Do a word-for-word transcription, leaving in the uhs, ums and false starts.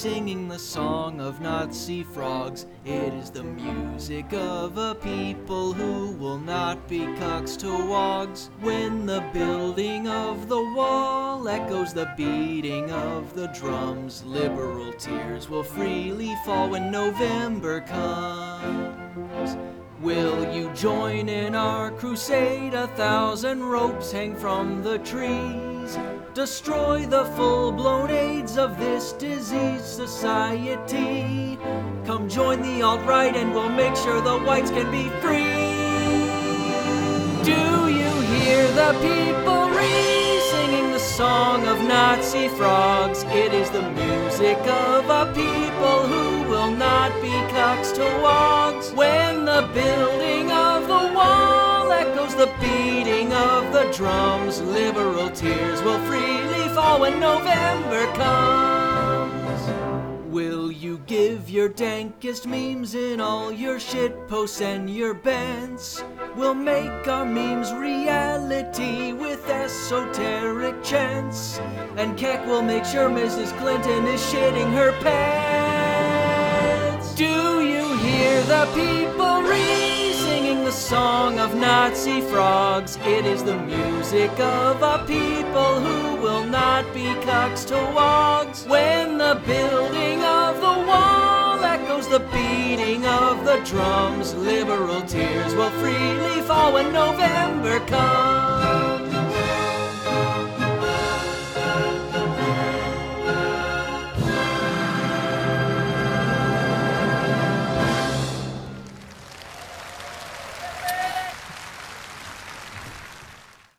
singing the song of Nazi frogs. It is the music of a people who will not be cocks to wogs. When the building of the wall echoes the beating of the drums, liberal tears will freely fall when November comes. Will you join in our crusade? A thousand ropes hang from the trees. Destroy the full-blown AIDS of this diseased society. Come join the alt-right and we'll make sure the whites can be free. Do you hear the people re-singing the song of Nazi frogs? It is the music of a people who will not be cocks to wogs. When the building of the wall echoes the beating of the drums, liberal tears will freely fall when November comes. Will you give your dankest memes in all your shit posts and your bants? We'll make our memes reality with esoteric chants, and Keck will make sure Missus Clinton is shitting her pants. Do you hear the people re-singing the song of Nazi frogs? It is the music of a people who will not be cocks to wogs. When the building of the wall echoes the beating of the drums, liberal tears will freely fall when November comes.